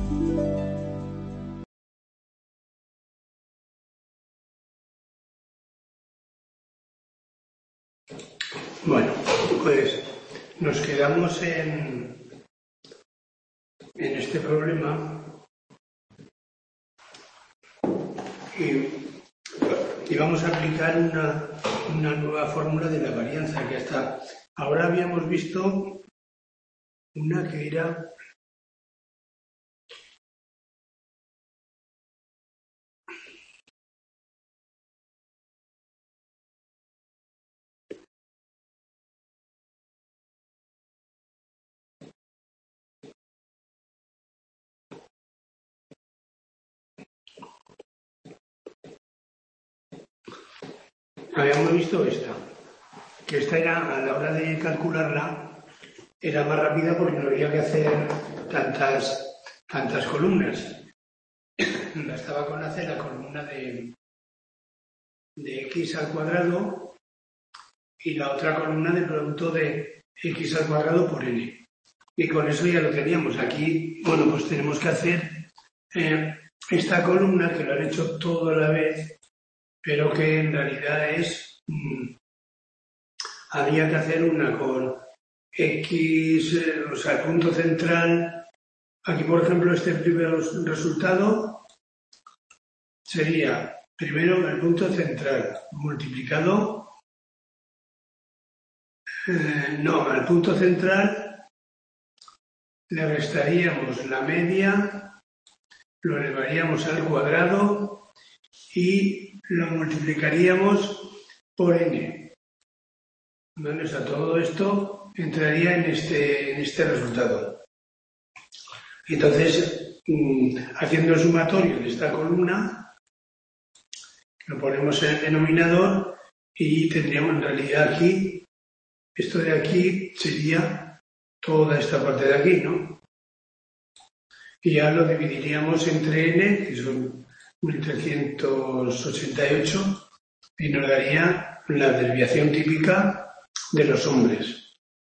Bueno, pues nos quedamos en este problema y vamos a aplicar una nueva fórmula de la varianza que hasta ahora habíamos visto una que era habíamos visto esta, que esta era, a la hora de calcularla, era más rápida porque no había que hacer tantas columnas. Bastaba con hacer la columna de x al cuadrado y la otra columna del producto de x al cuadrado por n. Y con eso ya lo teníamos. Aquí, bueno, pues tenemos que hacer esta columna, que lo han hecho todo a la vez, pero que en realidad es... había que hacer una con x, o sea, el punto central. Aquí, por ejemplo, este primer resultado sería primero el punto central multiplicado... al punto central le restaríamos la media, lo elevaríamos al cuadrado y lo multiplicaríamos por n. ¿Vale? O sea, todo esto entraría en este resultado. Entonces, haciendo el sumatorio de esta columna, lo ponemos en el denominador y tendríamos en realidad aquí, esto de aquí sería toda esta parte de aquí, ¿no? Y ya lo dividiríamos entre n, que son 1388, y nos daría la desviación típica de los hombres.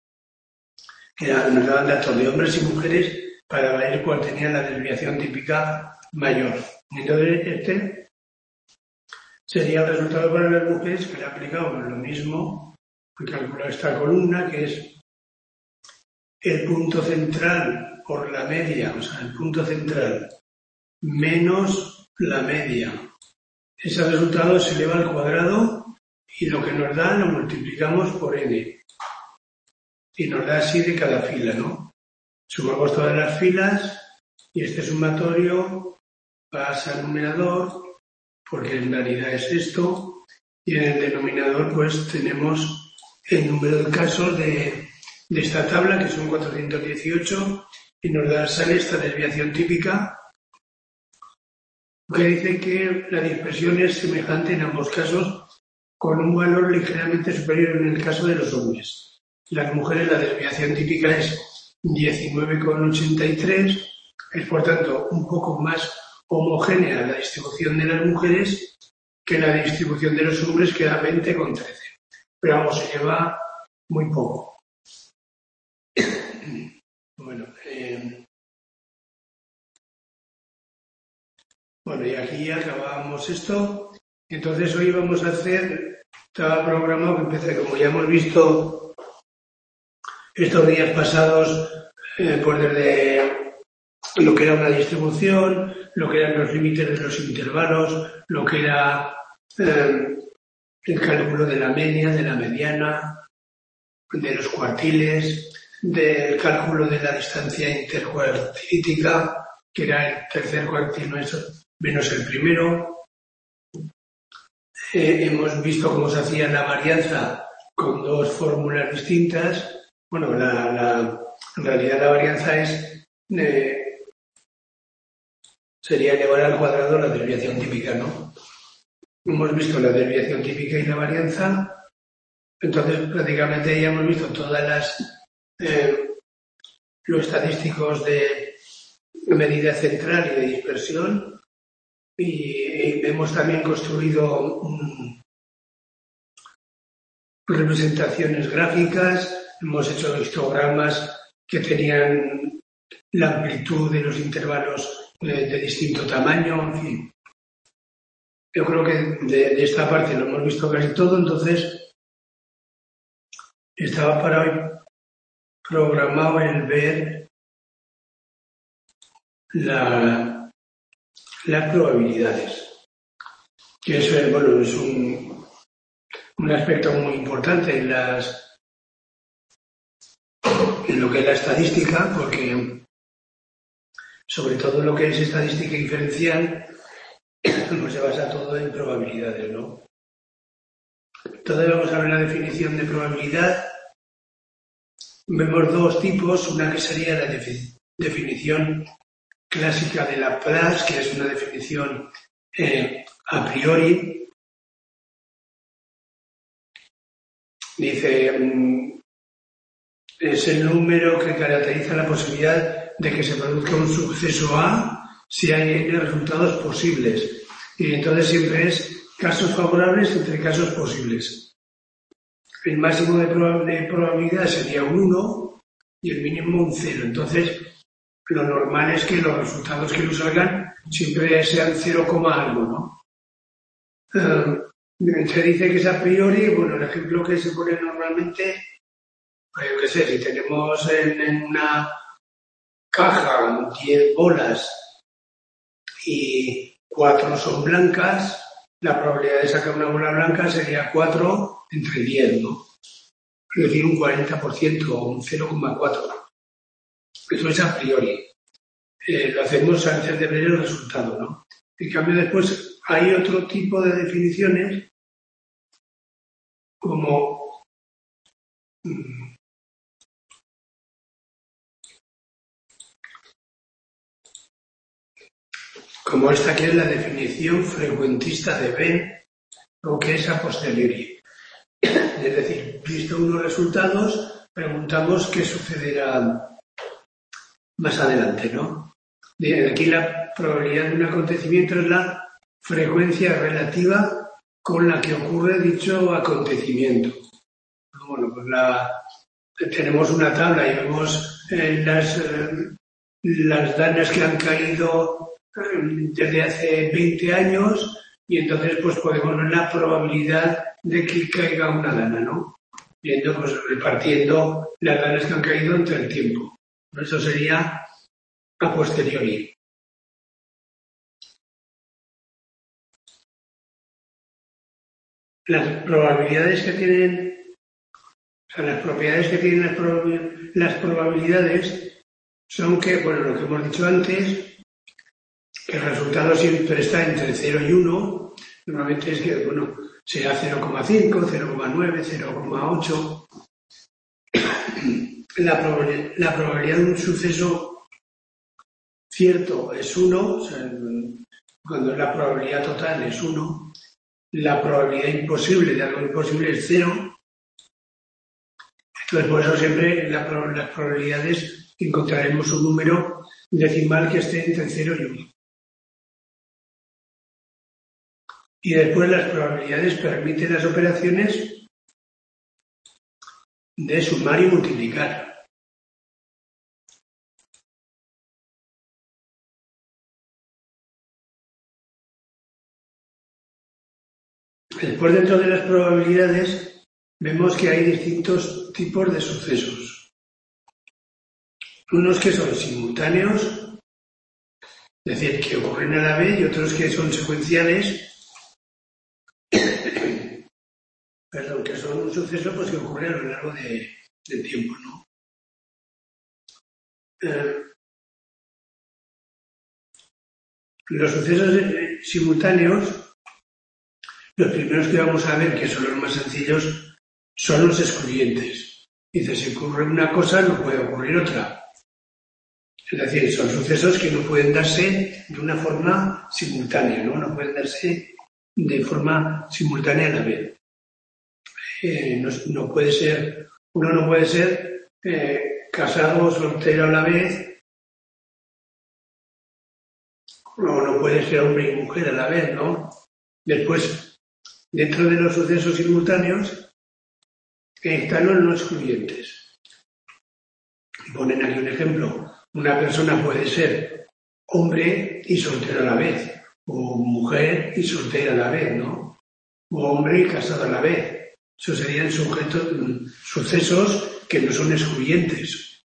Nos daban datos de hombres y mujeres para ver cuál tenía la desviación típica mayor. Entonces, este sería el resultado para las mujeres, que le aplicamos lo mismo, calcular esta columna, que es el punto central por la media, o sea, el punto central menos la media. Ese resultado se eleva al cuadrado y lo que nos da lo multiplicamos por n. Y nos da así de cada fila, ¿no? Sumamos todas las filas y este sumatorio pasa al numerador, porque en realidad es esto, y en el denominador pues tenemos el número de casos de esta tabla, que son 418, y nos sale esta desviación típica, que dice que la dispersión es semejante en ambos casos, con un valor ligeramente superior en el caso de los hombres. Las mujeres, la desviación típica es 19,83, es por tanto un poco más homogénea la distribución de las mujeres que la distribución de los hombres, que da 20,13. Pero vamos, se lleva muy poco. Bueno, y aquí acabamos esto. Entonces hoy vamos a hacer, estaba programado que empecé, como ya hemos visto estos días pasados, pues desde lo que era una distribución, lo que eran los límites de los intervalos, lo que era el cálculo de la media, de la mediana, de los cuartiles, del cálculo de la distancia intercuartilítica, que era el tercer cuartil menos el primero. Hemos visto cómo se hacía la varianza con dos fórmulas distintas. Bueno, en realidad la varianza sería elevar al cuadrado la desviación típica, ¿no? Hemos visto la desviación típica y la varianza. Entonces, prácticamente ya hemos visto todas los estadísticos de medida central y de dispersión, y hemos también construido representaciones gráficas, hemos hecho histogramas que tenían la amplitud de los intervalos de distinto tamaño, en fin. Yo creo que de esta parte lo hemos visto casi todo, entonces estaba para hoy programado el ver las probabilidades, que eso es, bueno, es un aspecto muy importante en lo que es la estadística, porque sobre todo lo que es estadística inferencial, pues se basa todo en probabilidades, ¿no? Entonces vamos a ver la definición de probabilidad. Vemos dos tipos, una que sería la definición clásica de Laplace, que es una definición a priori. Dice, es el número que caracteriza la posibilidad de que se produzca un suceso A si hay n resultados posibles. Y entonces siempre es casos favorables entre casos posibles. El máximo de probabilidad sería un 1 y el mínimo un 0. Entonces, lo normal es que los resultados que nos salgan siempre sean 0, algo, ¿no? Se dice que es a priori, bueno, el ejemplo que se pone normalmente, yo qué sé, si tenemos en una caja 10 bolas y 4 son blancas, la probabilidad de sacar una bola blanca sería 4 entre 10, ¿no? Es decir, un 40% o un 0,4. Eso es a priori. Lo hacemos antes de ver el resultado, ¿no? En cambio, después hay otro tipo de definiciones como esta que es la definición frecuentista de Venn, o que es a posteriori. Es decir, visto unos resultados, preguntamos qué sucederá más adelante, ¿no? Aquí la probabilidad de un acontecimiento es la frecuencia relativa con la que ocurre dicho acontecimiento. Bueno, pues tenemos una tabla y vemos las danas que han caído desde hace 20 años y entonces pues podemos ver la probabilidad de que caiga una dana, ¿no? Viendo, pues repartiendo las danas que han caído entre el tiempo. Eso sería a posteriori. Las probabilidades que tienen, las propiedades que tienen las probabilidades son que, bueno, lo que hemos dicho antes, que el resultado siempre está entre 0 y 1, normalmente es que, bueno, sea 0,5, 0,9, 0,8. La probabilidad de un suceso cierto es 1, o sea, cuando la probabilidad total es 1, la probabilidad imposible de algo imposible es 0. Entonces, por eso siempre las probabilidades encontraremos un número decimal que esté entre 0 y 1. Y después las probabilidades permiten las operaciones de sumar y multiplicar. Después, dentro de las probabilidades, vemos que hay distintos tipos de sucesos. Unos que son simultáneos, es decir, que ocurren a la vez, y otros que son secuenciales, perdón, que son un suceso pues, que ocurre a lo largo del tiempo, ¿no? Los sucesos simultáneos, los primeros que vamos a ver, que son los más sencillos, son los excluyentes. Dice, si ocurre una cosa, no puede ocurrir otra. Es decir, son sucesos que no pueden darse de una forma simultánea, ¿no? No pueden darse de forma simultánea a la vez. No puede ser, uno no puede ser casado o soltero a la vez, o no puede ser hombre y mujer a la vez, ¿no? Después, dentro de los sucesos simultáneos, están los no excluyentes. Ponen aquí un ejemplo. Una persona puede ser hombre y soltero a la vez, o mujer y soltera a la vez, ¿no? O hombre y casado a la vez. Eso serían sucesos que no son excluyentes.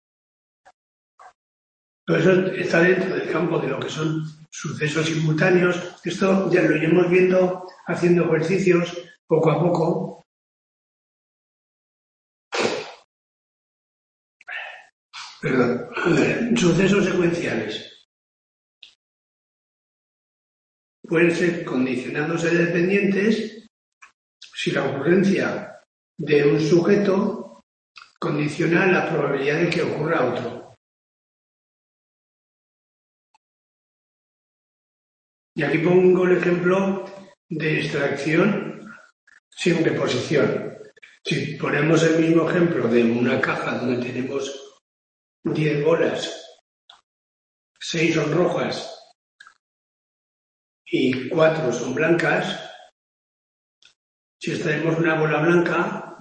Todo eso está dentro del campo de lo que son sucesos simultáneos. Esto ya lo iremos viendo haciendo ejercicios poco a poco. Perdón. Sucesos secuenciales. Pueden ser condicionados e dependientes si la ocurrencia de un sujeto condiciona la probabilidad de que ocurra otro. Y aquí pongo el ejemplo de extracción sin reposición. Si ponemos el mismo ejemplo de una caja donde tenemos 10 bolas, 6 son rojas y 4 son blancas, si extraemos una bola blanca,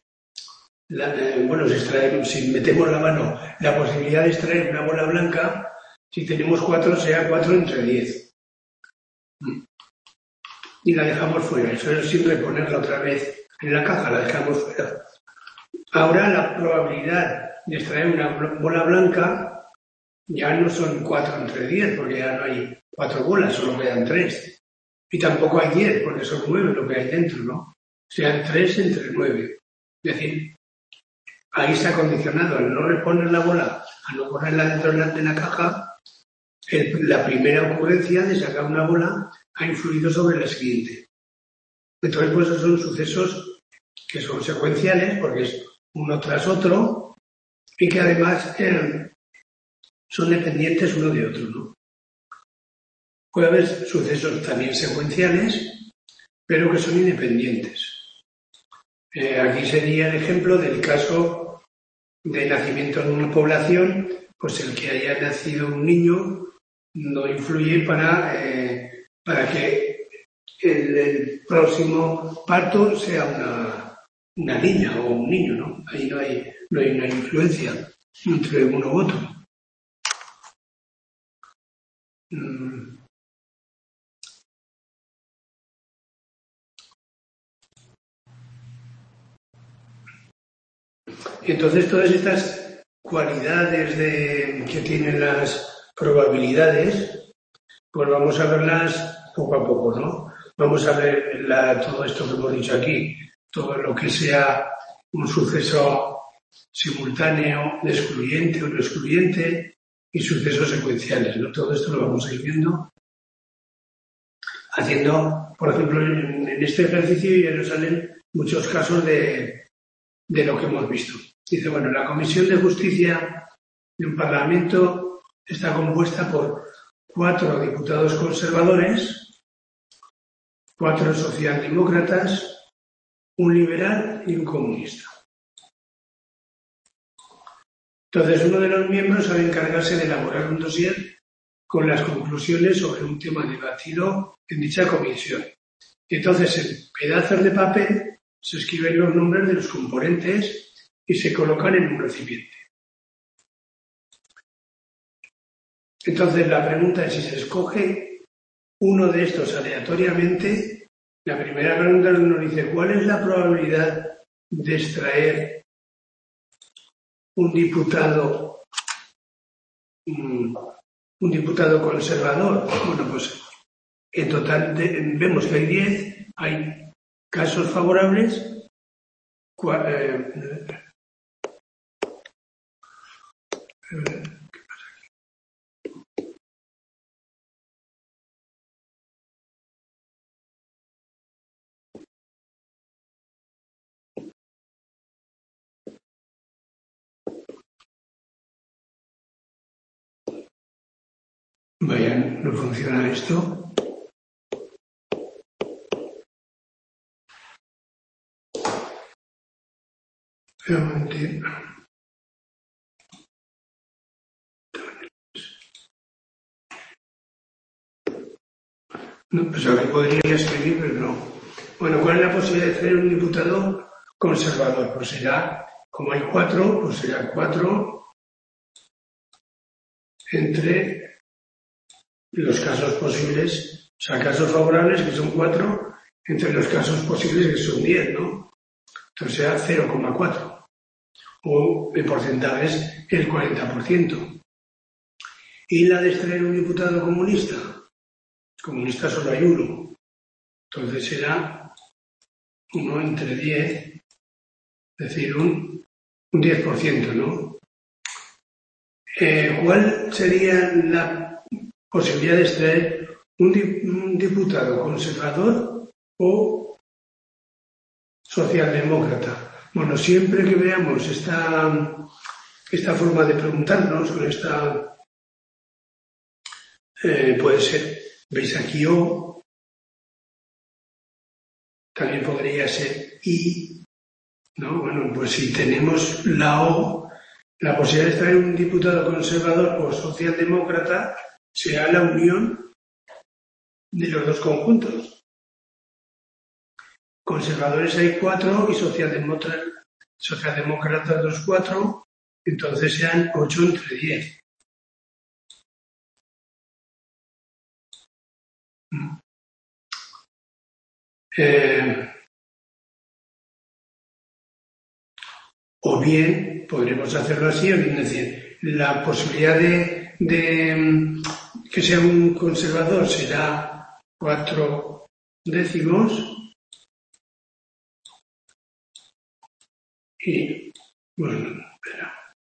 si metemos la mano, la posibilidad de extraer una bola blanca, si tenemos 4, sea 4 entre 10. Y la dejamos fuera, eso es sin reponerla otra vez en la caja, la dejamos fuera. Ahora la probabilidad de extraer una bola blanca ya no son 4 entre 10, porque ya no hay 4 bolas, solo quedan 3. Y tampoco hay 10, porque son 9 lo que hay dentro, ¿no? Sean 3 entre 9. Es decir, ahí está condicionado al no reponer la bola, a no ponerla dentro de la caja, la primera ocurrencia de sacar una bola ha influido sobre la siguiente. Entonces, pues esos son sucesos que son secuenciales, porque es uno tras otro, y que además son dependientes uno de otro, ¿no? Puede haber sucesos también secuenciales, pero que son independientes. Aquí sería el ejemplo del caso de nacimiento en una población, pues el que haya nacido un niño no influye para que el próximo parto sea una niña o un niño, ¿no? Ahí no hay una influencia entre uno u otro. Entonces, todas estas cualidades que tienen las probabilidades, pues vamos a verlas poco a poco, ¿no? Vamos a ver todo esto que hemos dicho aquí, todo lo que sea un suceso simultáneo, excluyente o no excluyente, y sucesos secuenciales, ¿no? Todo esto lo vamos a ir viendo. Haciendo, por ejemplo, en este ejercicio ya nos salen muchos casos de lo que hemos visto. Dice, bueno, la Comisión de Justicia de un Parlamento está compuesta por 4 diputados conservadores, 4 socialdemócratas, un liberal y un comunista. Entonces, uno de los miembros ha de encargarse de elaborar un dossier con las conclusiones sobre un tema debatido en dicha comisión. Entonces, en pedazos de papel se escriben los nombres de los componentes y se colocan en un recipiente. Entonces, la pregunta es si se escoge uno de estos aleatoriamente. La primera pregunta nos dice, ¿cuál es la probabilidad de extraer un diputado conservador? Bueno, pues en total vemos que hay 10, hay casos favorables. Vaya, no funciona esto. Realmente. No, pues a ver, podría escribir, pero no. Bueno, ¿cuál es la posibilidad de tener un diputado conservador? Pues será, como hay 4, pues serán 4 entre los casos posibles, o sea, casos favorables que son 4, entre los casos posibles que son 10, ¿no? Entonces sea 0,4. O en porcentajes el 40%. Y la de extraer un diputado comunista solo hay uno. Entonces será 1 entre 10, es decir, un 10%, ¿no? ¿Cuál sería la posibilidad de extraer un diputado conservador o socialdemócrata? Bueno, siempre que veamos esta forma de preguntarnos, con esta puede ser, veis aquí O, también podría ser I, ¿no? Bueno, pues si tenemos la O, la posibilidad de extraer un diputado conservador o socialdemócrata será la unión de los dos conjuntos. Conservadores hay 4 y socialdemócratas los 4, entonces serán 8 entre 10. O bien podremos hacerlo así, o bien decir, la posibilidad de que sea un conservador será 4 décimos y, bueno, espera,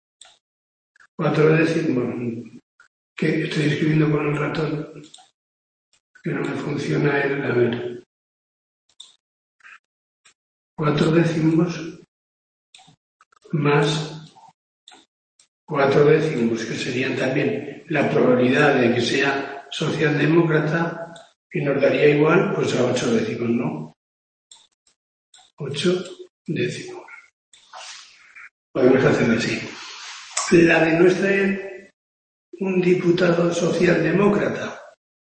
4 décimos, que estoy escribiendo con el ratón, que no me funciona el, a ver, 4 décimos más 4 décimos, que serían también la probabilidad de que sea socialdemócrata, y nos daría igual pues a 8 décimos, ¿no? 8 décimos. Podemos hacerlo así. La de no extraer un diputado socialdemócrata.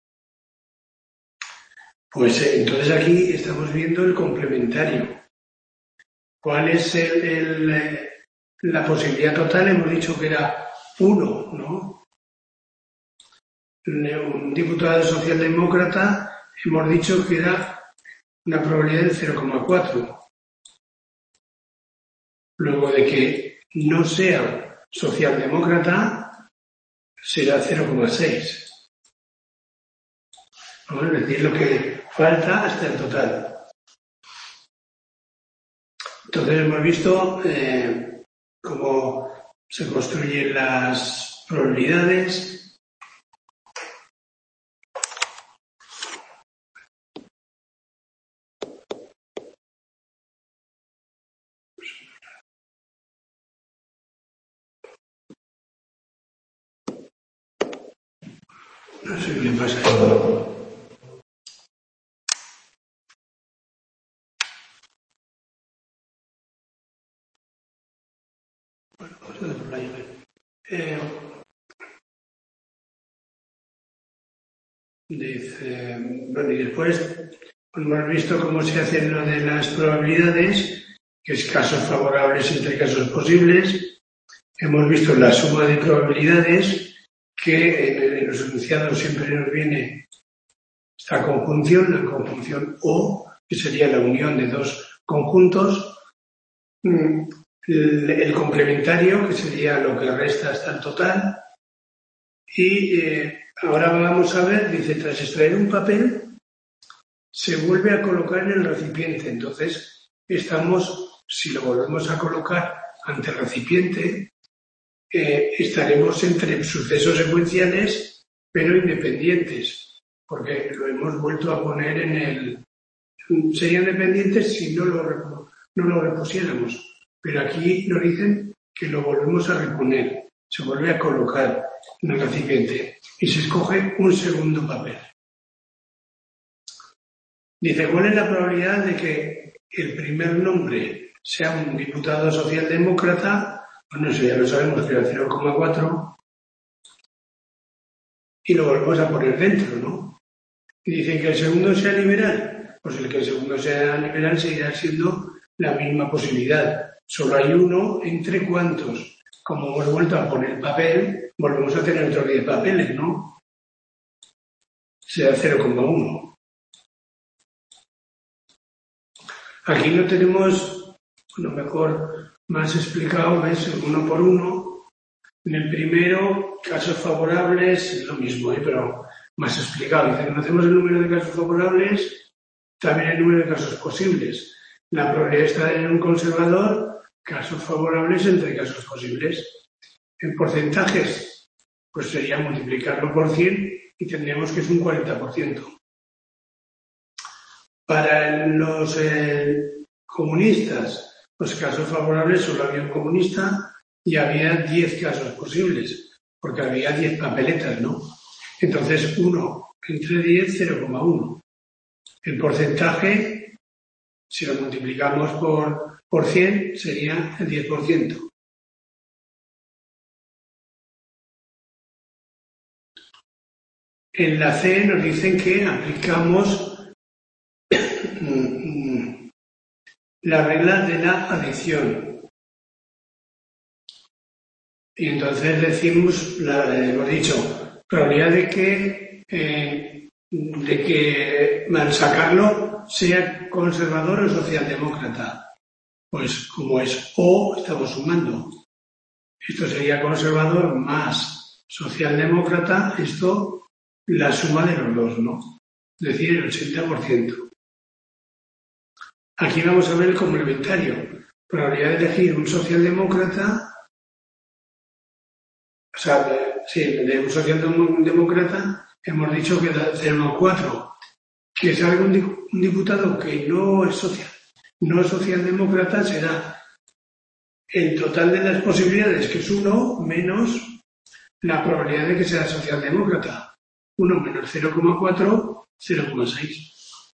Pues entonces aquí estamos viendo el complementario. ¿Cuál es la posibilidad total? Hemos dicho que era 1, ¿no? Un diputado socialdemócrata hemos dicho que era una probabilidad de 0,4. Luego de que no sea socialdemócrata será 0,6. ¿No? Es decir, lo que falta hasta el total. Entonces hemos visto cómo se construyen las probabilidades. No sé qué pasa esto. Bueno, vamos a dejarlo ahí. Dice, bueno, y después hemos visto cómo se hace lo de las probabilidades, que es casos favorables entre casos posibles. Hemos visto la suma de probabilidades, que en los enunciados siempre nos viene esta conjunción, la conjunción O, que sería la unión de dos conjuntos, el complementario, que sería lo que resta hasta el total, y ahora vamos a ver, dice, tras extraer un papel, se vuelve a colocar en el recipiente. Entonces, si lo volvemos a colocar ante el recipiente, estaremos entre sucesos secuenciales, pero independientes, porque lo hemos vuelto a poner en el... Serían dependientes si no lo repusiéramos, pero aquí nos dicen que lo volvemos a reponer, se vuelve a colocar en el recipiente y se escoge un segundo papel. Dice, ¿cuál es la probabilidad de que el primer nombre sea un diputado socialdemócrata? Bueno, eso ya lo sabemos, que era 0,4, y lo volvemos a poner dentro, ¿no? Y dicen que el segundo sea liberal. Pues el que el segundo sea liberal seguirá siendo la misma posibilidad. Solo hay uno entre cuantos. Como hemos vuelto a poner papel, volvemos a tener otros 10 papeles, ¿no? Será 0,1. Aquí lo tenemos, mejor más explicado, ¿ves? Uno por uno. En el primero, casos favorables, es lo mismo, pero más explicado. Dice, conocemos el número de casos favorables, también el número de casos posibles. La probabilidad está en un conservador, casos favorables entre casos posibles. En porcentajes, pues sería multiplicarlo por 100 y tendríamos que es un 40%. Para los comunistas, los casos favorables solo había un comunista y había 10 casos posibles, porque había 10 papeletas, ¿no? Entonces, 1 entre 10, 0,1. El porcentaje, si lo multiplicamos por 100, sería el 10%. En la C nos dicen que aplicamos la regla de la adición. Y entonces decimos, hemos dicho, probabilidad de que al sacarlo sea conservador o socialdemócrata. Pues como es O, estamos sumando. Esto sería conservador más socialdemócrata, esto la suma de los dos, ¿no? Es decir, el 80%. Aquí vamos a ver el complementario. Probabilidad de elegir un socialdemócrata, de un socialdemócrata, hemos dicho que da 0,4. Que salga un diputado que no es socialdemócrata, será el total de las posibilidades, que es 1 menos la probabilidad de que sea socialdemócrata. 1 menos 0,4, 0,6.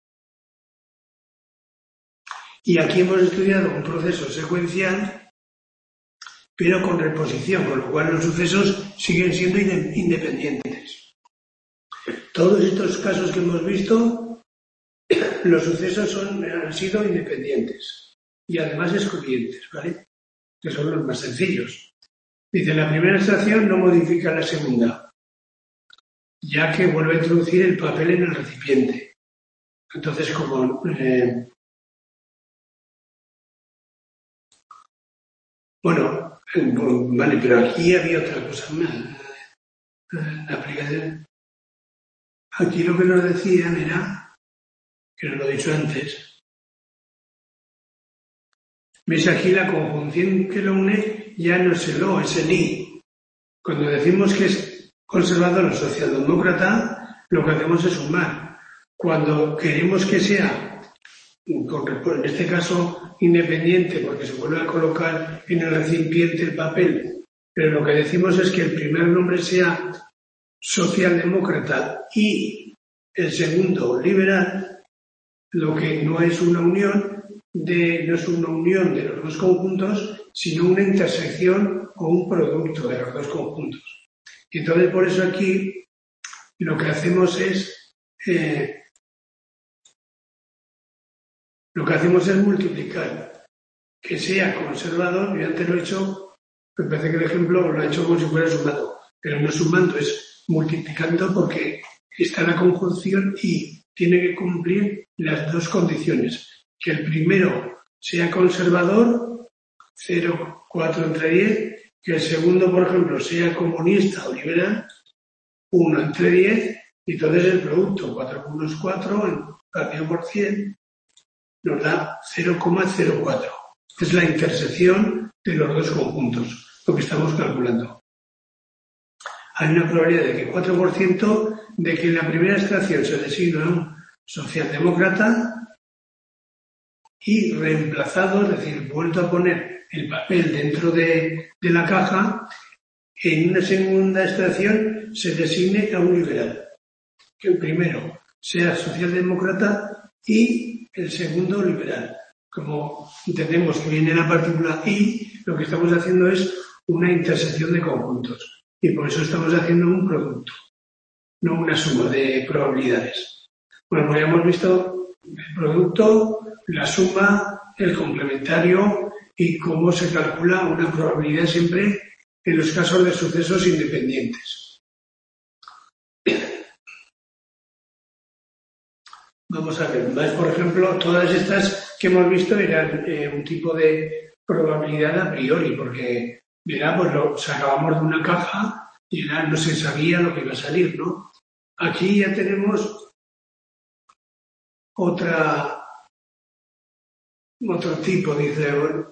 Y aquí hemos estudiado un proceso secuencial, pero con reposición, con lo cual los sucesos siguen siendo independientes. Todos estos casos que hemos visto, los sucesos han sido independientes y además excluyentes, ¿vale? Que son los más sencillos. Dice, la primera extracción no modifica la segunda, ya que vuelve a introducir el papel en el recipiente. Entonces, como vale, pero aquí había otra cosa más. La aplicación. Aquí lo que nos decían era, que nos lo he dicho antes, ves aquí la conjunción que lo une ya no es el O, es el I. Cuando decimos que es conservador o socialdemócrata, lo que hacemos es sumar. Cuando queremos que sea, en este caso, independiente, porque se vuelve a colocar en el recipiente el papel, pero lo que decimos es que el primer nombre sea socialdemócrata y el segundo liberal, lo que no es una unión de los dos conjuntos, sino una intersección o un producto de los dos conjuntos. Y entonces por eso aquí lo que hacemos es multiplicar que sea conservador. Yo antes lo he hecho, me parece que el ejemplo lo he hecho como si fuera sumado, pero no sumando, es multiplicando porque está la conjunción y tiene que cumplir las dos condiciones. Que el primero sea conservador, 0,4 entre 10, que el segundo, por ejemplo, sea comunista o liberal, 1 entre 10, y entonces el producto, 4 por 1 es 4, partido por 100, nos da 0,04. Es la intersección de los dos conjuntos, lo que estamos calculando. Hay una probabilidad de que 4% de que en la primera extracción se designe un socialdemócrata y reemplazado, es decir, vuelto a poner el papel dentro de la caja, en una segunda extracción se designe a un liberal. Que el primero sea socialdemócrata y el segundo liberal. Como entendemos que viene la partícula I, lo que estamos haciendo es una intersección de conjuntos. Y por eso estamos haciendo un producto, no una suma de probabilidades. Bueno, pues ya hemos visto el producto, la suma, el complementario y cómo se calcula una probabilidad siempre en los casos de sucesos independientes. Vamos a ver, por ejemplo, todas estas que hemos visto eran un tipo de probabilidad a priori, porque, mira, pues lo sacábamos de una caja y no se sabía lo que iba a salir, ¿no? Aquí ya tenemos otro tipo, dice,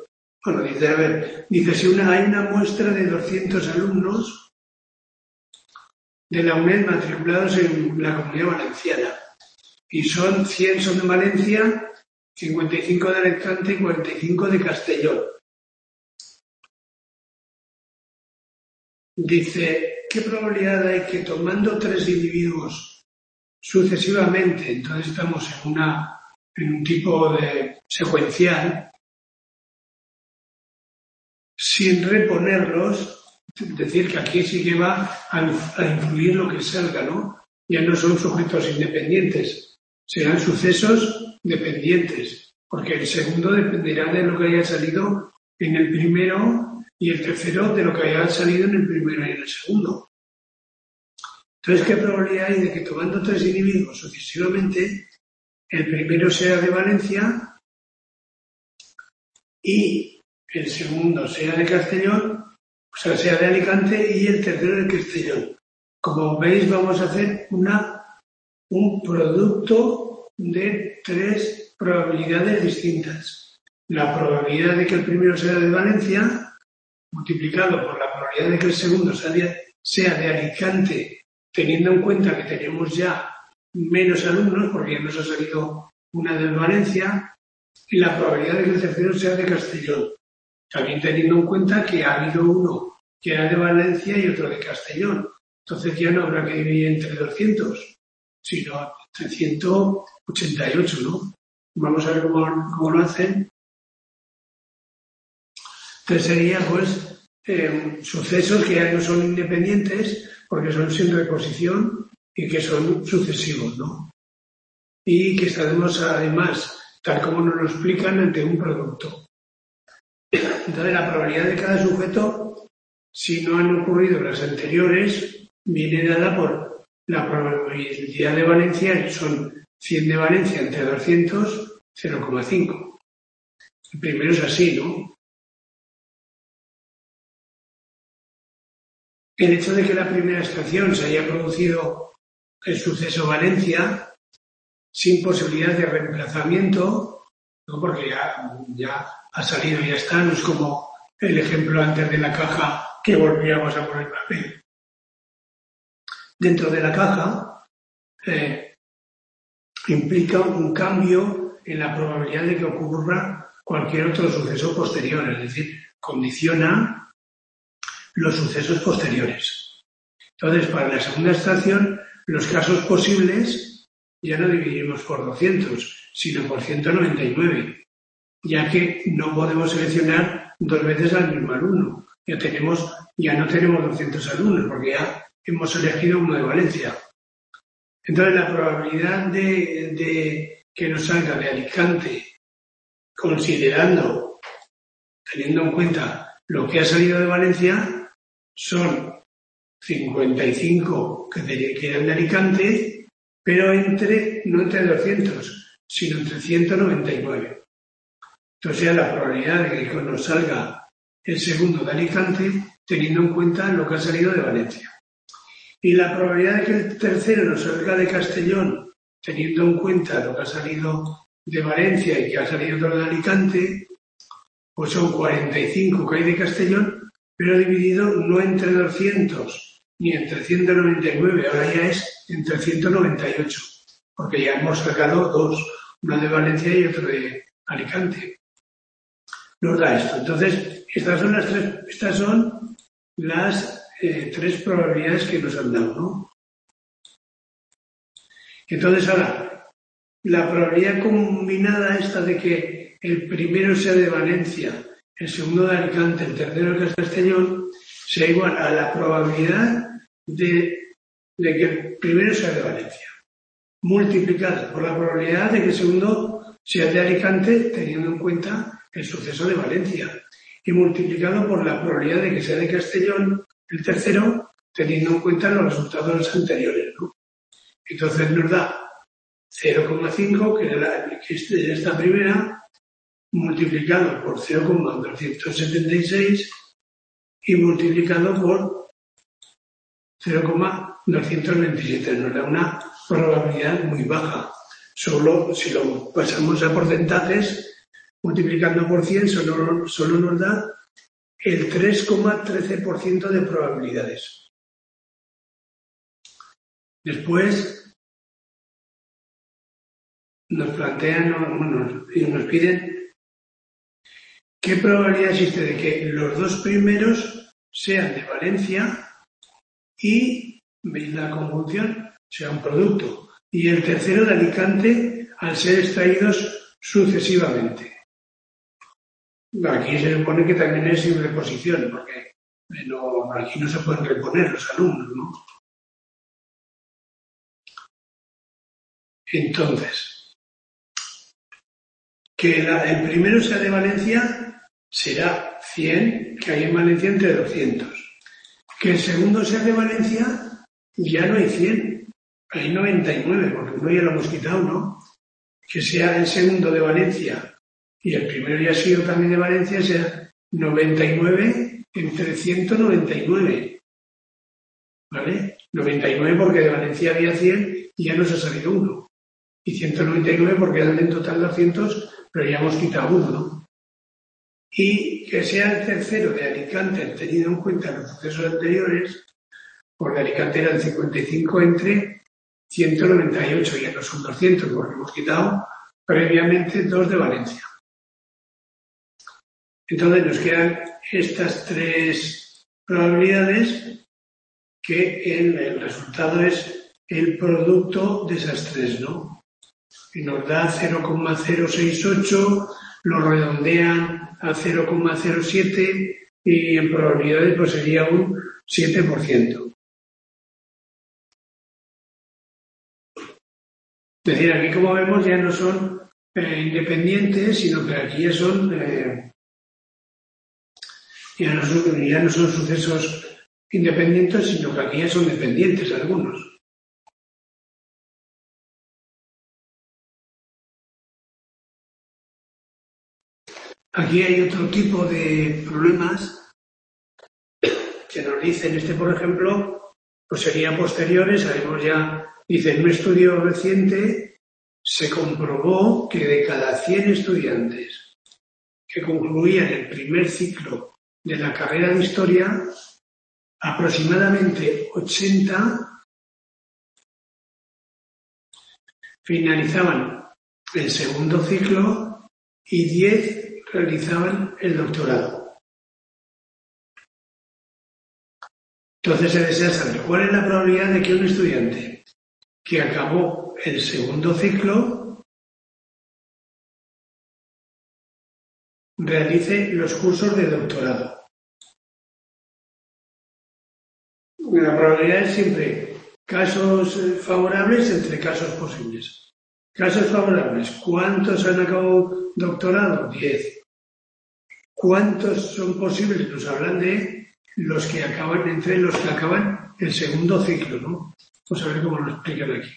si hay una muestra de 200 alumnos de la UNED matriculados en la Comunidad Valenciana, y 100 son de Valencia, 55 de Alicante y 45 de Castellón. Dice, ¿qué probabilidad hay que tomando 3 individuos sucesivamente, entonces estamos en un tipo de secuencial, sin reponerlos, es decir, que aquí sí que va a influir lo que salga, ¿no? Ya no son sujetos independientes, serán sucesos dependientes, porque el segundo dependerá de lo que haya salido en el primero y el tercero de lo que haya salido en el primero y en el segundo. Entonces, ¿qué probabilidad hay de que tomando 3 individuos sucesivamente, el primero sea de Valencia y el segundo sea de Castellón, o sea, sea de Alicante y el tercero de Castellón? Como veis, vamos a hacer un producto de 3 probabilidades distintas. La probabilidad de que el primero sea de Valencia, multiplicado por la probabilidad de que el segundo sea de Alicante, teniendo en cuenta que tenemos ya menos alumnos, porque ya nos ha salido una de Valencia, y la probabilidad de que el tercero sea de Castellón, también teniendo en cuenta que ha habido uno que era de Valencia y otro de Castellón. Entonces ya no habrá que dividir entre 200, sino entre 188, ¿no? Vamos a ver cómo lo hacen. Entonces sería, pues, sucesos que ya no son independientes, porque son sin reposición y que son sucesivos, ¿no? Y que estaremos, además, tal como nos lo explican, ante un producto. Entonces, la probabilidad de cada sujeto, si no han ocurrido las anteriores, viene dada por la probabilidad de Valencia, son 100 de Valencia entre 200, 0,5. El primero es así, ¿no? El hecho de que la primera estación se haya producido el suceso Valencia sin posibilidad de reemplazamiento, ¿no? Porque ya ha salido, ya está, no es como el ejemplo antes de la caja que volvíamos a poner papel. Dentro de la caja implica un cambio en la probabilidad de que ocurra cualquier otro suceso posterior, es decir, condiciona los sucesos posteriores. Entonces, para la segunda estación, los casos posibles ya no dividimos por 200, sino por 199, ya que no podemos seleccionar 2 veces al mismo alumno. Ya no tenemos 200 alumnos, porque ya hemos elegido uno de Valencia. Entonces, la probabilidad de que nos salga de Alicante, teniendo en cuenta lo que ha salido de Valencia, son 55 que eran de Alicante, pero no entre 200, sino entre 199. Entonces, ya la probabilidad de que nos salga el segundo de Alicante, teniendo en cuenta lo que ha salido de Valencia. Y la probabilidad de que el tercero nos salga de Castellón, teniendo en cuenta lo que ha salido de Valencia y que ha salido todo de Alicante, pues son 45 que hay de Castellón, pero dividido no entre 200 ni entre 199, ahora ya es entre 198, porque ya hemos sacado 2, uno de Valencia y otro de Alicante. Nos da esto. Entonces, estas son las 3 probabilidades que nos han dado, ¿no? Entonces, ahora, la probabilidad combinada esta de que el primero sea de Valencia, el segundo de Alicante, el tercero de Castellón, sea igual a la probabilidad de que el primero sea de Valencia, multiplicada por la probabilidad de que el segundo sea de Alicante, teniendo en cuenta el suceso de Valencia. y multiplicado por la probabilidad de que sea de Castellón, el tercero, teniendo en cuenta los resultados anteriores, ¿no? Entonces nos da 0,5, que es esta primera, multiplicado por 0,276 y multiplicado por 0,227. Nos da una probabilidad muy baja. Solo si lo pasamos a porcentajes, multiplicando por 100, solo nos da el 3,13% de probabilidades. Después nos plantean, y nos piden qué probabilidad existe de que los dos primeros sean de valencia y la conjunción sea un producto, y el tercero de Alicante al ser extraídos sucesivamente. Aquí se supone que también es sin reposición, porque aquí no se pueden reponer los alumnos, ¿no? Entonces, que el primero sea de Valencia será 100, que hay en Valencia entre 200. Que el segundo sea de Valencia, ya no hay 100, hay 99, porque uno ya lo hemos quitado, ¿no? Que sea el segundo de Valencia y el primero ya ha sido también de Valencia, sea 99 entre 199. ¿Vale? 99 porque de Valencia había 100 y ya nos ha salido uno. Y 199 porque eran en total 200, pero ya hemos quitado uno, ¿no? Y que sea el tercero de Alicante, tenido en cuenta los sucesos anteriores, porque Alicante eran 55 entre 198, ya no son 200 porque hemos quitado previamente 2 de Valencia. Entonces nos quedan estas tres probabilidades que el resultado es el producto de esas tres, ¿no? Y nos da 0,068, lo redondean a 0,07 y en probabilidades pues sería un 7%. Es decir, aquí como vemos ya no son independientes, sino que aquí ya no son sucesos independientes, sino que aquí ya son dependientes algunos. Aquí hay otro tipo de problemas que nos dicen, por ejemplo, pues serían posteriores, sabemos ya, dice, en un estudio reciente se comprobó que de cada 100 estudiantes que concluían el primer ciclo de la carrera de Historia, aproximadamente 80 finalizaban el segundo ciclo y 10 realizaban el doctorado. Entonces se desea saber cuál es la probabilidad de que un estudiante que acabó el segundo ciclo realice los cursos de doctorado. La probabilidad es siempre casos favorables entre casos posibles. Casos favorables, ¿cuántos han acabado doctorado? 10. ¿Cuántos son posibles? Nos hablan de los que acaban, entre los que acaban el segundo ciclo, ¿no? Vamos a ver cómo lo explican aquí.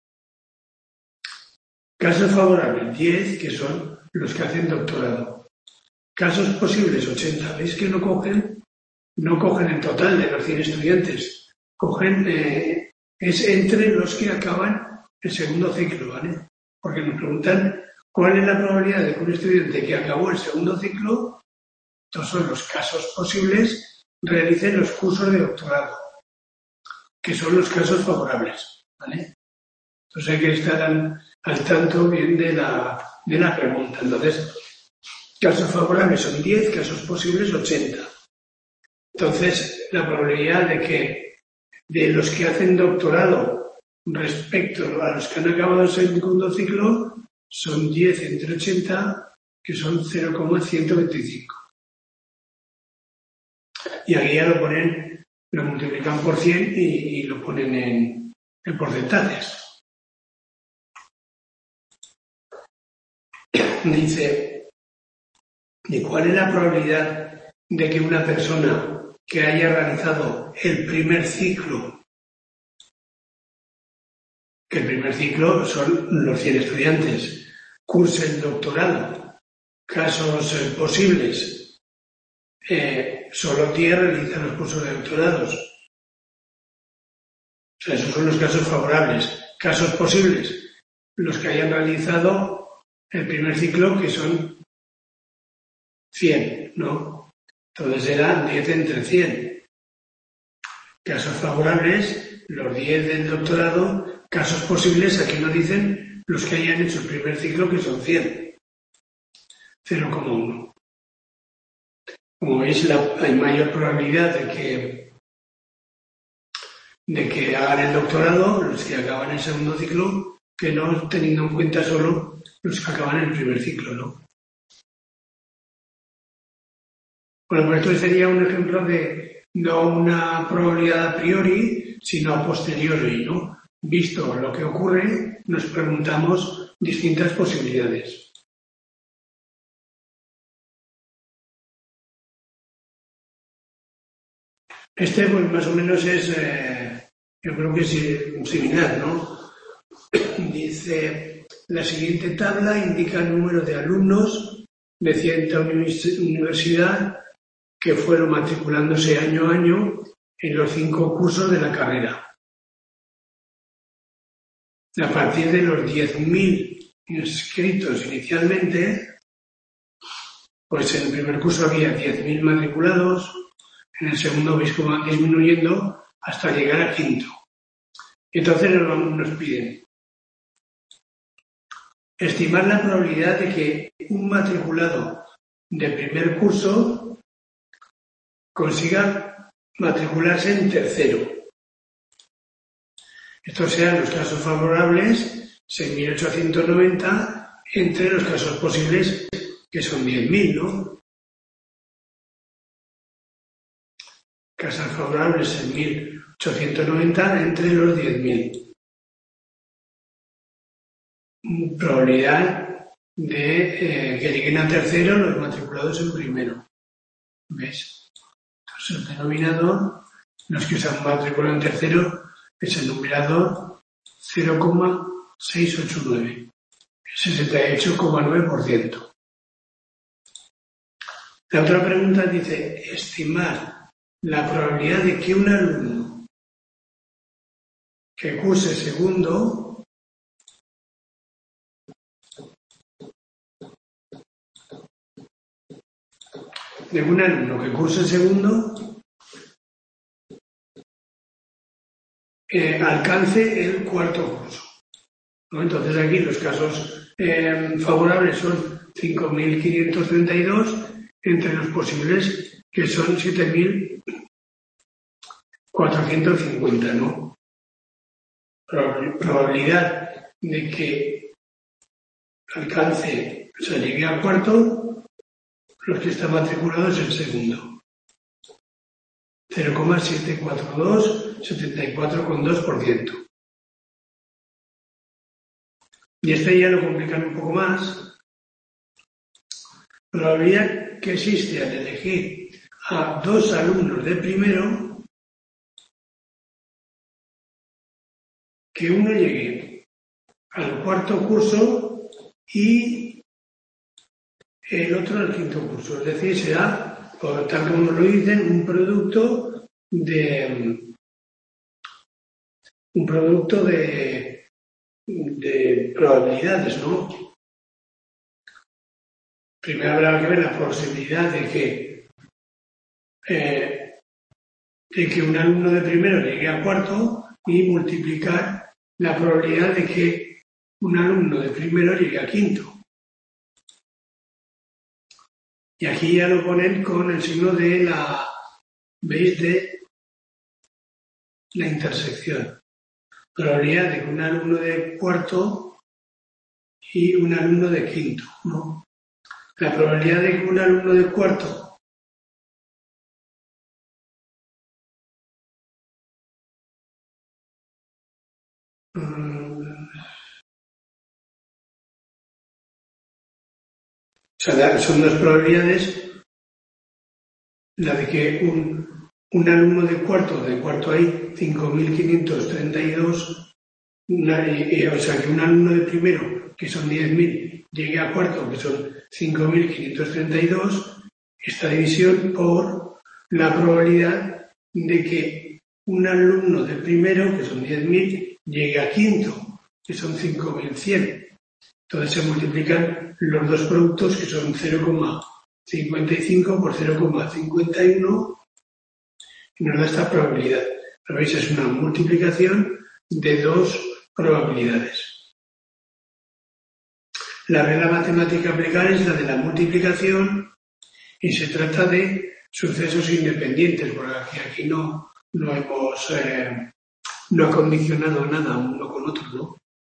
Casos favorables, 10, que son los que hacen doctorado. Casos posibles, 80. ¿Veis que no cogen en total de los 100 estudiantes? Cogen, es entre los que acaban el segundo ciclo, ¿vale? Porque nos preguntan cuál es la probabilidad de que un estudiante que acabó el segundo ciclo, estos son los casos posibles, realice los cursos de doctorado, que son los casos favorables, ¿vale? Entonces hay que estar al tanto bien de la pregunta. Entonces, casos favorables son 10, casos posibles 80. Entonces, la probabilidad de que de los que hacen doctorado respecto a los que han acabado el segundo ciclo son 10 entre 80, que son 0,125. Y aquí ya lo multiplican por 100 y lo ponen en porcentajes. Dice, ¿y cuál es la probabilidad de que una persona que haya realizado el primer ciclo, que el primer ciclo son los 100 estudiantes, curse el doctorado, casos posibles, solo 10 realizan los cursos de doctorados. O sea, esos son los casos favorables. Casos posibles, los que hayan realizado el primer ciclo, que son 100, ¿no? Entonces eran 10 entre 100. Casos favorables, los 10 del doctorado. Casos posibles, aquí nos dicen los que hayan hecho el primer ciclo, que son 100. 0,1. Como veis, hay mayor probabilidad de que hagan el doctorado los que acaban el segundo ciclo, que no teniendo en cuenta solo los que acaban el primer ciclo, ¿no? Bueno, pues esto sería un ejemplo de no una probabilidad a priori, sino a posteriori, ¿no? Visto lo que ocurre, nos preguntamos distintas posibilidades. Este, pues más o menos es, yo creo que es similar, ¿no? Dice, la siguiente tabla indica el número de alumnos de cierta universidad que fueron matriculándose año a año en los 5 cursos de la carrera. A partir de los 10.000 inscritos inicialmente, pues en el primer curso había 10.000 matriculados, en el segundo veis cómo van disminuyendo hasta llegar a quinto. Y entonces nos piden estimar la probabilidad de que un matriculado de primer curso consiga matricularse en tercero. Estos sean los casos favorables, 6.890, entre los casos posibles, que son 10.000, ¿no? Casos favorables, 6.890, entre los 10.000. Probabilidad de que lleguen a tercero los matriculados en primero. ¿Ves? Entonces el denominador, los que se han matriculado en tercero, es el numerador 0,689, 68,9%. La otra pregunta dice, estimar la probabilidad de que un alumno que curse segundo alcance el cuarto curso, ¿no? Entonces aquí los casos favorables son 5.532, entre los posibles que son 7.450, ¿no? Probabilidad de que alcance, o sea, llegue al cuarto, los que están matriculados en segundo. 0,742, 74,2%. Y este ya lo complican un poco más. Probabilidad que existe al elegir a 2 alumnos de primero, que uno llegue al cuarto curso y el otro al quinto curso. Es decir, será, por tal como nos lo dicen, un producto de probabilidades, ¿no? Primero habrá que ver la posibilidad de que un alumno de primero llegue a cuarto y multiplicar la probabilidad de que un alumno de primero llegue a quinto. Y aquí ya lo ponen con el signo de ¿veis? De la intersección. Probabilidad de que un alumno de cuarto y un alumno de quinto, ¿no? La probabilidad de que un alumno de cuarto o sea, son dos probabilidades la de que un alumno de cuarto hay 5.532, o sea, que un alumno de primero, que son 10.000, llegue a cuarto, que son 5.532, esta división por la probabilidad de que un alumno de primero, que son 10.000, llegue a quinto, que son 5.100. Entonces se multiplican los dos productos, que son 0,55 por 0,51, y nos da esta probabilidad. Pero veis, es una multiplicación de dos probabilidades. La regla matemática a aplicar es la de la multiplicación y se trata de sucesos independientes, porque aquí no hemos no ha condicionado nada uno con otro, ¿no?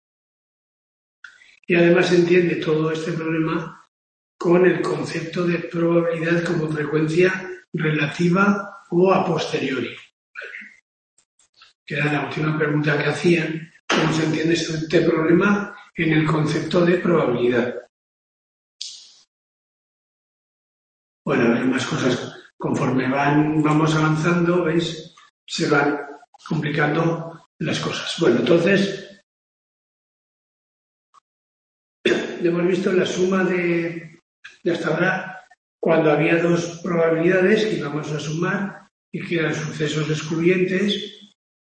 Y además se entiende todo este problema con el concepto de probabilidad como frecuencia relativa o a posteriori. Que era la última pregunta que hacían, ¿cómo se entiende este problema en el concepto de probabilidad? Bueno, hay más cosas. Conforme vamos avanzando, ¿veis? Se van complicando las cosas. Bueno, entonces, hemos visto la suma de hasta ahora, cuando había dos probabilidades que íbamos a sumar y que eran sucesos excluyentes,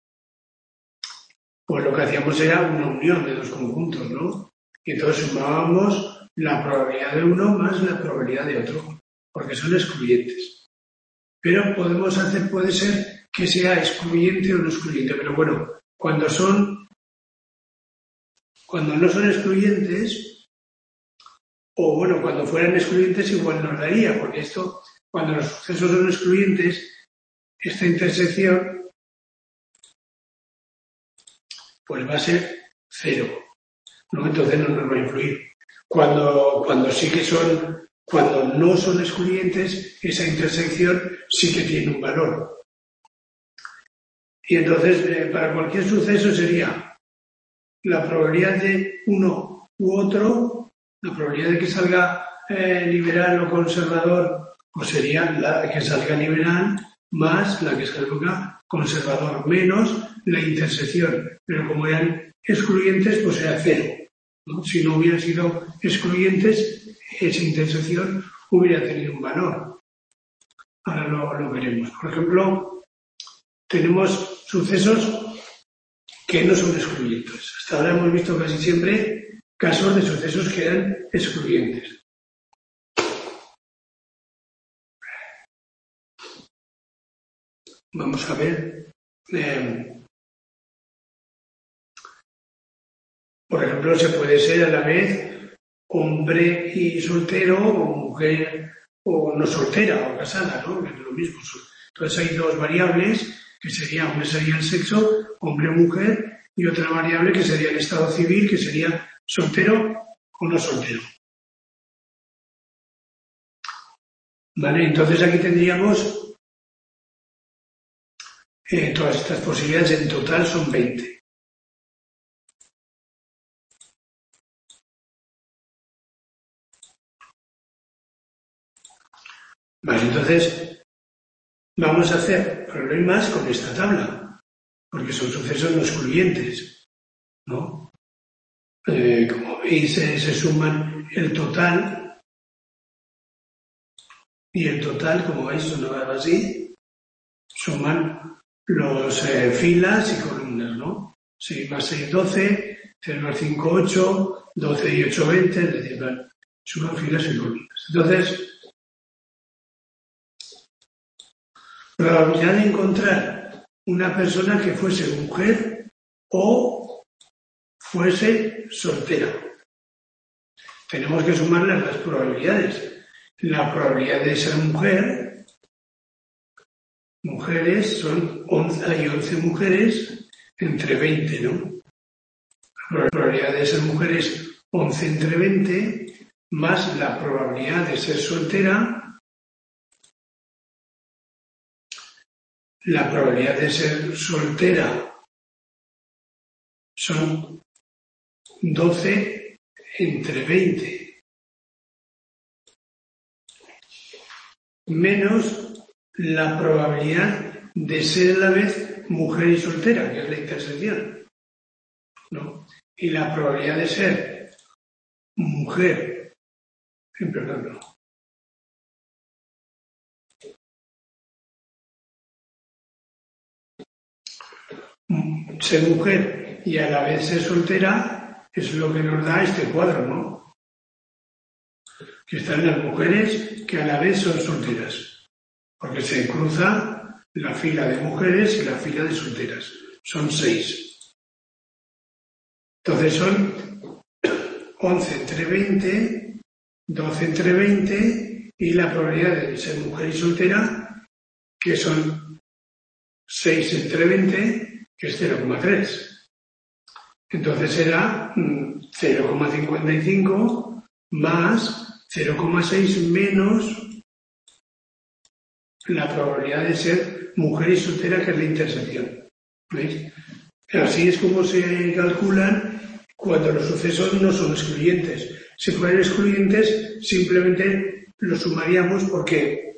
pues lo que hacíamos era una unión de dos conjuntos, ¿no? Y entonces sumábamos la probabilidad de uno más la probabilidad de otro, porque son excluyentes. Pero puede ser que sea excluyente o no excluyente, pero bueno, cuando no son excluyentes, o bueno, cuando fueran excluyentes igual nos daría, porque esto, cuando los sucesos son excluyentes, esta intersección pues va a ser 0, ¿no? Entonces no nos va a influir. Cuando no son excluyentes, esa intersección sí que tiene un valor. Y entonces, para cualquier suceso sería la probabilidad de uno u otro, la probabilidad de que salga liberal o conservador, pues sería la que salga liberal más la que salga conservador, menos la intersección. Pero como eran excluyentes, pues era 0, ¿no? Si no hubieran sido excluyentes, esa intersección hubiera tenido un valor. Ahora lo veremos. Por ejemplo, tenemos sucesos que no son excluyentes. Hasta ahora hemos visto casi siempre casos de sucesos que eran excluyentes. Vamos a ver. Por ejemplo, se puede ser a la vez hombre y soltero, o mujer o no soltera o casada, ¿no? Es lo mismo. Entonces hay dos variables, que una sería el sexo, hombre o mujer, y otra variable que sería el estado civil, que sería soltero o no soltero. Vale, entonces aquí tendríamos todas estas posibilidades, en total son 20. Vale, entonces vamos a hacer problemas con esta tabla, porque son sucesos no excluyentes, ¿no? Como veis, se suman el total, y el total, como veis, son así, suman los filas y columnas, ¿no? 6 más 6, 12, 3 más 5, 8, 12 y 8, 20, es decir, suman filas y columnas. Entonces, probabilidad de encontrar una persona que fuese mujer o fuese soltera. Tenemos que sumar las probabilidades. La probabilidad de ser mujeres son 11, hay 11 mujeres entre 20, ¿no? La probabilidad de ser mujeres 11 entre 20, más la probabilidad de ser soltera. La probabilidad de ser soltera son 12 entre 20, menos la probabilidad de ser a la vez mujer y soltera, que es la intersección, ¿no? Y la probabilidad de ser mujer, perdón, no. Ser mujer y a la vez ser soltera es lo que nos da este cuadro, ¿no? Que están las mujeres que a la vez son solteras, porque se cruza la fila de mujeres y la fila de solteras. Son 6. Entonces son 11 entre 20, 12 entre 20 y la probabilidad de ser mujer y soltera, que son 6 entre 20, que es 0,3. Entonces será 0,55 más 0,6 menos la probabilidad de ser mujer y soltera, que es la intersección. ¿Veis? Así es como se calculan cuando los sucesos no son excluyentes. Si fueran excluyentes, simplemente lo sumaríamos porque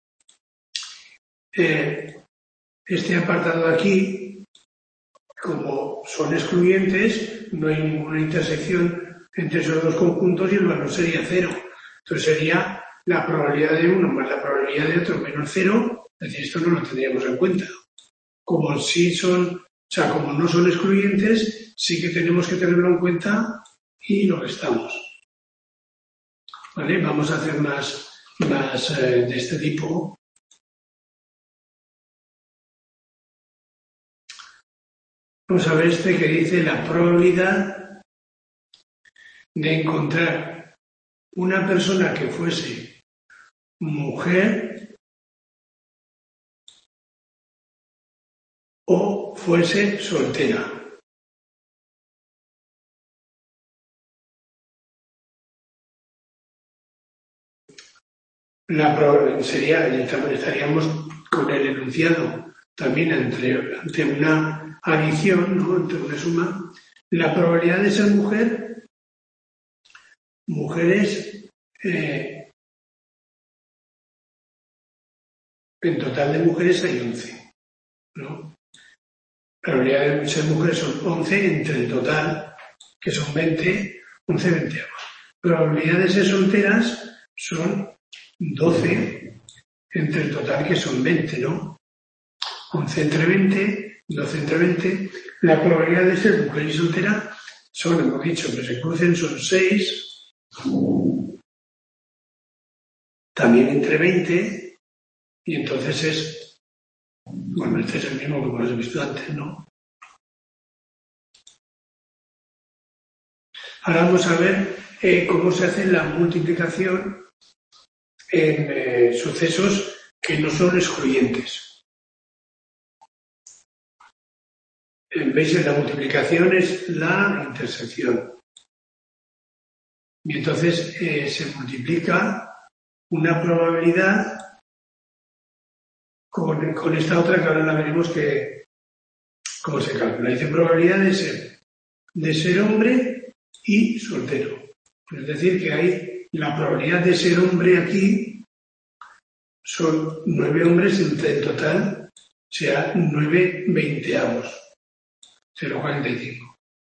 este apartado de aquí, como son excluyentes, no hay ninguna intersección entre esos dos conjuntos y el valor sería 0. Entonces sería la probabilidad de uno más la probabilidad de otro menos 0, es decir, esto no lo tendríamos en cuenta. Como sí son, como no son excluyentes, sí que tenemos que tenerlo en cuenta y lo restamos. ¿Vale? Vamos a hacer más de este tipo. Vamos a ver este que dice la probabilidad de encontrar una persona que fuese mujer o fuese soltera. Estaríamos con el enunciado también ante una adición, ¿no? Ante una suma. La probabilidad de ser mujeres, en total de mujeres hay 11, ¿no? La probabilidad de ser mujeres son 11 entre el total, que son 20, 11 veinteavos. La probabilidad de ser solteras son 12 entre el total, que son 20, ¿no? 11 entre 20, 12 entre 20. La probabilidad de ser mujer y soltera son, hemos dicho, que se crucen, son 6, también entre 20, y entonces es, bueno, este es el mismo que hemos visto antes, ¿no? Ahora vamos a ver cómo se hace la multiplicación en sucesos que no son excluyentes. Veis, la multiplicación es la intersección. Y entonces se multiplica una probabilidad con esta otra, que ahora la veremos cómo se calcula. Dice probabilidad de ser hombre y soltero. Es decir, que hay la probabilidad de ser hombre aquí son 9 hombres entre el total, sea 9 veinteavos, 0,45.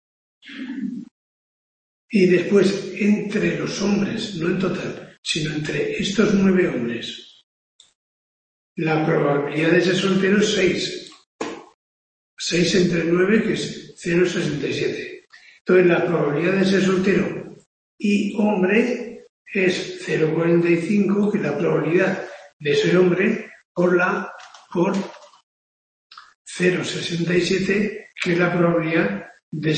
Y después, entre los hombres, no en total, sino entre estos 9 hombres, la probabilidad de ser soltero es 6. 6 entre 9, que es 0,67. Entonces, la probabilidad de ser soltero y hombre es 0,45, que es la probabilidad de ser hombre, por 0,67, que es la probabilidad de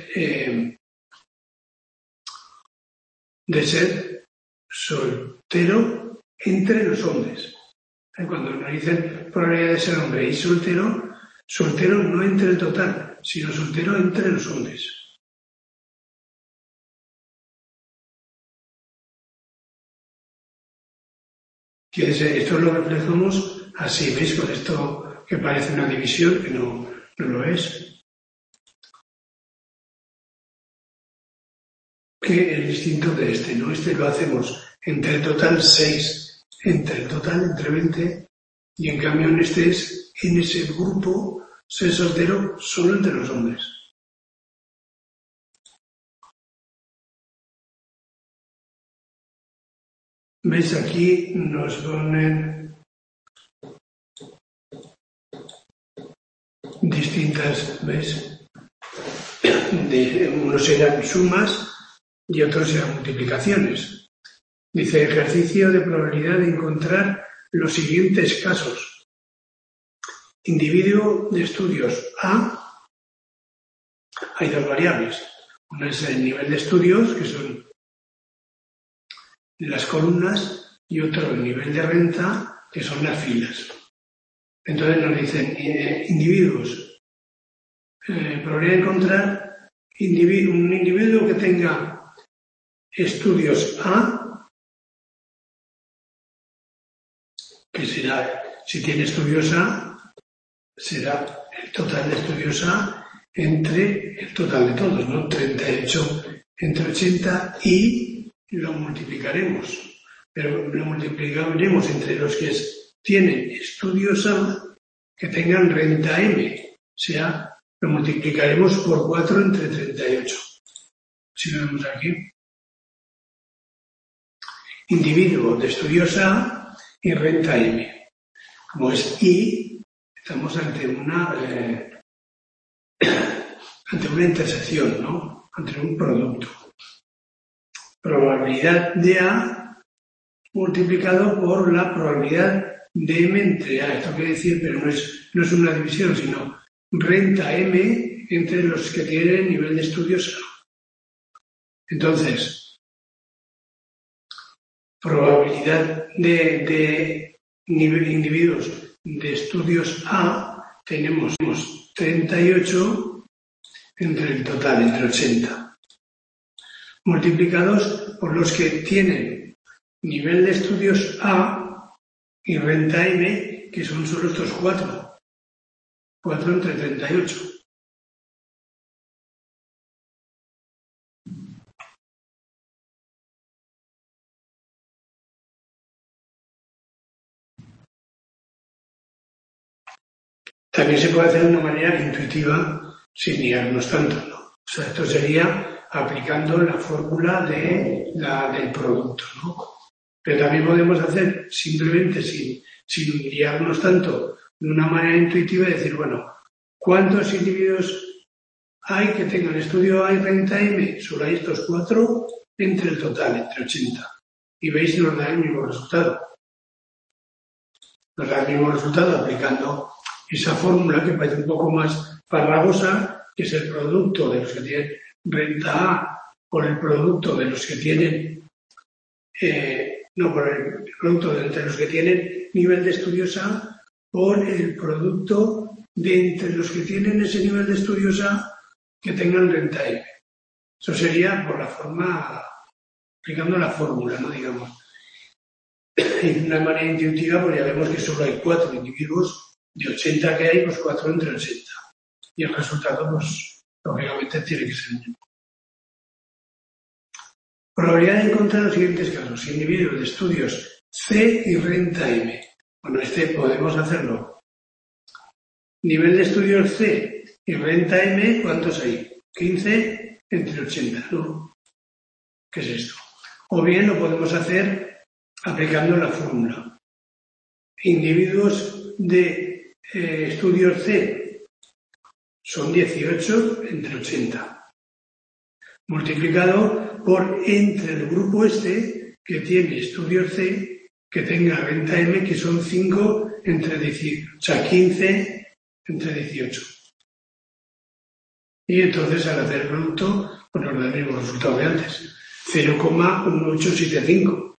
ser soltero entre los hombres. Cuando nos dicen probabilidad de ser hombre y soltero no entre el total, sino soltero entre los hombres. Esto lo reflejamos así, ¿veis? Con esto que parece una división, que no lo es. Que es distinto de este, ¿no? Este lo hacemos entre el total 6, entre el total, entre 20, Y en cambio en ese grupo, ser soltero solo entre los hombres. ¿Veis? Aquí nos ponen distintas, ¿ves? Unos eran sumas y otros eran multiplicaciones. Dice, ejercicio de probabilidad de encontrar los siguientes casos. Individuo de estudios A. Hay dos variables. Una es el nivel de estudios, que son las columnas, y otro el nivel de renta, que son las filas. Entonces nos dicen individuos. Probabilidad de encontrar un individuo que tenga estudios A, que será, si tiene estudios A, será el total de estudios A entre el total de todos, ¿no? 38 entre 80 y lo multiplicaremos. Pero lo multiplicaremos entre los que tienen estudios A que tengan renta M. O sea, lo multiplicaremos por 4 entre 38. Si lo vemos aquí. Individuo de estudios A y renta M. Como es I, estamos ante una intersección, ¿no? Ante un producto. Probabilidad de A multiplicado por la probabilidad de M entre A. Esto quiere decir, pero no es una división, sino renta M entre los que tienen nivel de estudios A. Entonces, probabilidad de individuos de estudios A, tenemos 38 entre el total, entre 80, multiplicados por los que tienen nivel de estudios A y renta M, que son solo estos 4 entre 38. También se puede hacer de una manera intuitiva sin guiarnos tanto, ¿no? O sea, esto sería aplicando la fórmula del producto, ¿no? Pero también podemos hacer simplemente sin guiarnos tanto de una manera intuitiva y decir, bueno, ¿cuántos individuos hay que tengan estudio A y renta M? Solo hay estos 4 entre el total, entre 80. Y veis que nos da el mismo resultado. Nos da el mismo resultado aplicando esa fórmula que parece un poco más farragosa, que es el producto de los que tienen renta A por el producto de los que tienen, por el producto de entre los que tienen nivel de estudios A por el producto de entre los que tienen ese nivel de estudios A que tengan renta M. Eso sería por la forma, aplicando la fórmula, ¿no? Digamos. Y de una manera intuitiva, pues ya vemos que solo hay 4 individuos de 80 que hay, pues 4 entre 80. Y el resultado, pues, lógicamente tiene que ser el mismo. Probabilidad de encontrar los siguientes casos. Individuos de estudios C y renta M. Bueno, podemos hacerlo. Nivel de estudios C y renta M, ¿cuántos hay? 15 entre 80, ¿no? ¿Qué es esto? O bien lo podemos hacer aplicando la fórmula. Individuos de estudios C son 18 entre 80. Multiplicado por entre el grupo que tiene estudios C, que tenga renta M, que son 5 entre 18, o sea, 15 entre 18. Y entonces al hacer el producto, pues nos da el mismo resultado de antes, 0,1875.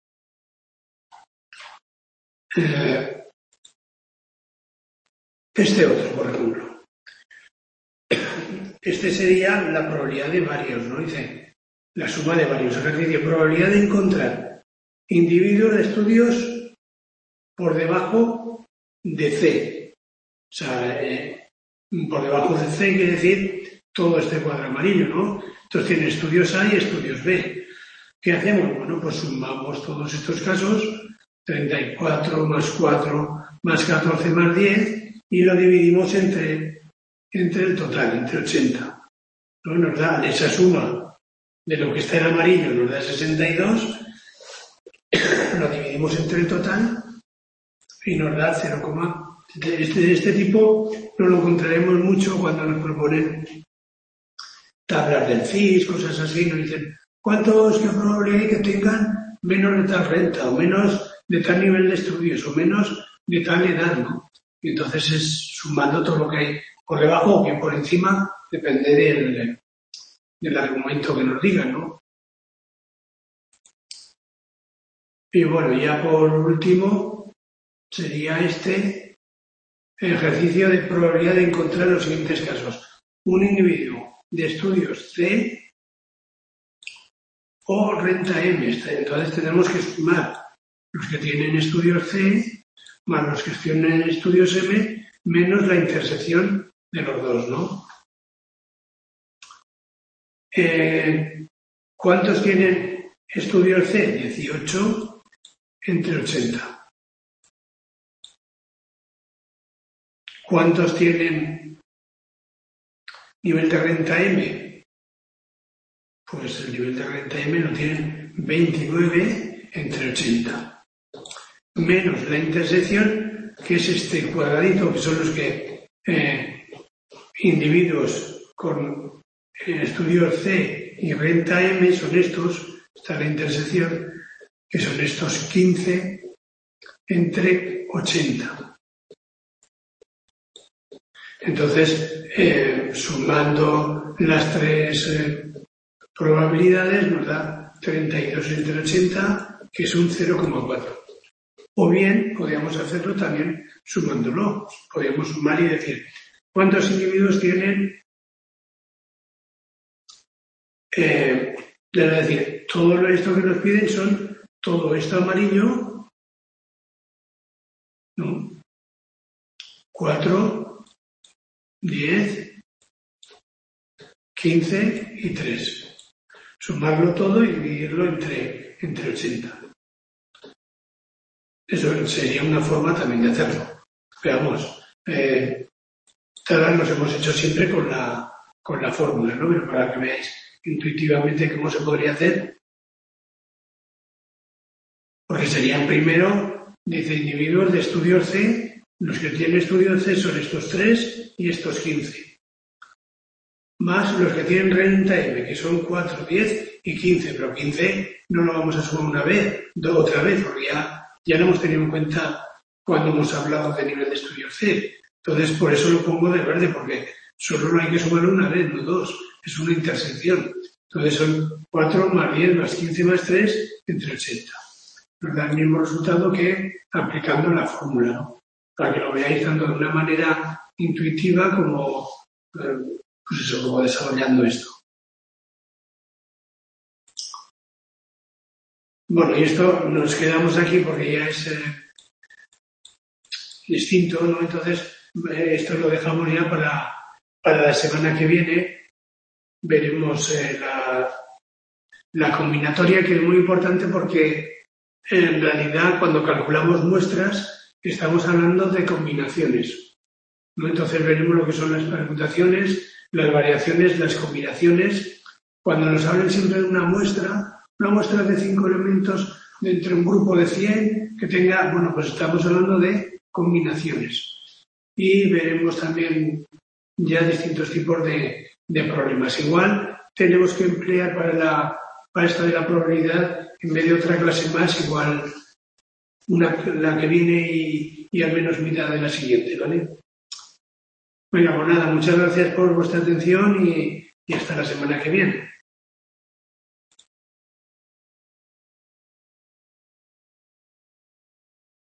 Este otro, por ejemplo. Este sería la probabilidad de varios, ¿no? Dice, la suma de varios ejercicios. Probabilidad de encontrar individuos de estudios por debajo de C. O sea, por debajo de C quiere decir todo este cuadro amarillo, ¿no? Entonces tiene estudios A y estudios B. ¿Qué hacemos? Bueno, pues sumamos todos estos casos, 34 más 4 más 14 más 10 y lo dividimos entre el total, entre 80. ¿No? Nos da esa suma de lo que está en amarillo, nos da 62, lo dividimos entre el total y nos da 0, este tipo no lo encontraremos mucho cuando nos proponen tablas del CIS, cosas así, nos dicen ¿cuántos que probable hay que tengan menos de tal renta o menos de tal nivel de estudios o menos de tal edad, ¿no? Y entonces es sumando todo lo que hay por debajo o bien por encima, depende del argumento que nos digan, ¿no? Y bueno, ya por último sería este ejercicio de probabilidad de encontrar los siguientes casos. Un individuo de estudios C o renta M. Entonces tenemos que sumar los que tienen estudios C más los que tienen estudios M menos la intersección de los dos, ¿no? ¿Cuántos tienen estudios C? 18 entre 80. ¿Cuántos tienen nivel de renta M? Pues el nivel de renta M lo tienen 29 entre 80. Menos la intersección, que es este cuadradito, que son los que individuos con estudios C y renta M son estos, está la intersección, que son estos 15 entre 80. Entonces, sumando las tres probabilidades nos da 32 entre 80, que es un 0,4. O bien, podríamos hacerlo también sumándolo. Podríamos sumar y decir, ¿cuántos individuos tienen? Es decir, todo esto que nos piden son todo esto amarillo, ¿no? 4, 10, 15 y 3. Sumarlo todo y dividirlo entre 80. Eso sería una forma también de hacerlo. Veamos, todas nos hemos hecho siempre con la fórmula, ¿no? Pero para que veáis intuitivamente cómo se podría hacer. Porque serían primero, dice, individuos de estudios C, los que tienen estudios C son estos 3 y estos 15. Más los que tienen renta M, que son 4, 10 y 15, pero 15 no lo vamos a sumar una vez, otra vez, porque ya lo hemos tenido en cuenta cuando hemos hablado de nivel de estudio C. Entonces, por eso lo pongo de verde, porque solo lo hay que sumar una vez, no dos. Es una intersección. Entonces son 4 más 10 más 15 más 3 entre 80. Nos da el mismo resultado que aplicando la fórmula, ¿no? Para que lo veáis tanto de una manera intuitiva como, como desarrollando esto. Bueno, y esto nos quedamos aquí porque ya es distinto, ¿no? Entonces, esto lo dejamos ya para la semana que viene. Veremos la combinatoria, que es muy importante porque en realidad cuando calculamos muestras estamos hablando de combinaciones, ¿no? Entonces veremos lo que son las permutaciones, las variaciones, las combinaciones. Cuando nos hablan siempre de una muestra de 5 elementos entre un grupo de 100 que tenga, bueno, pues estamos hablando de combinaciones. Y veremos también ya distintos tipos de problemas. Igual tenemos que emplear para esta de la probabilidad, en vez de otra clase más, igual la que viene y al menos mitad de la siguiente, ¿vale? Bueno, pues nada, muchas gracias por vuestra atención y hasta la semana que viene.